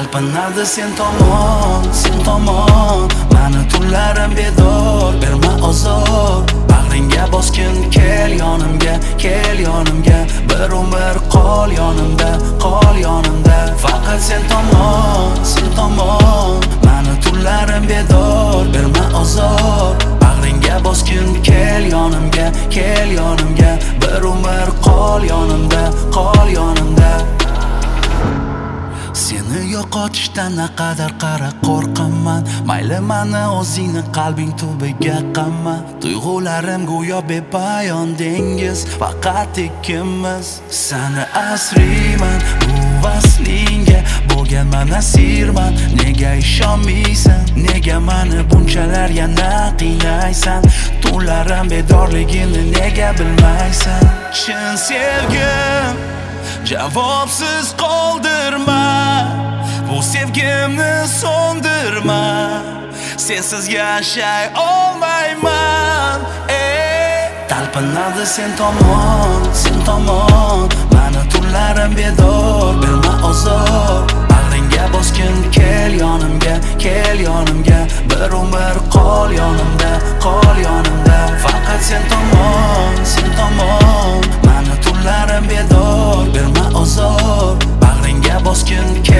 Talpinardi sen tomon Mani tunlarim bedor, berma ozor. Bag'ringga bosgin, kel yonimga Bir umr qol yonimda Faqat sen tomon Mani tunlarim bedor, berma ozor. Bag'ringga bosgin, kel yonimga Bir umr qol yonimda Seni yo'qotishdan naqadar qara qo'rqaman. Mayli mani o'zingni qalbing tubiga qamma. Tuyg'ularim go'yo bepoyon dengiz, faqat ikkimiz. Seni asriyman, bu vaslingga bo'lganman asirman. Nega ishonmaysan? Nega mani bunchalar yana qiynaysan? Tunlarim bedorligini nega bilmaysan? Chin sevgim javobsiz qoldirma, bu sevgimni so'ndirma. Sensiz yashay olmayman. Talpinardi sen tomon Mani tunlarim bedor, berma ozor. Bag'ringga bosgin, kel yonimga Bir umr qol yonimda Faqat sen tomon Mani tunlarim bedor, berma ozor. Bag'ringga bosgin,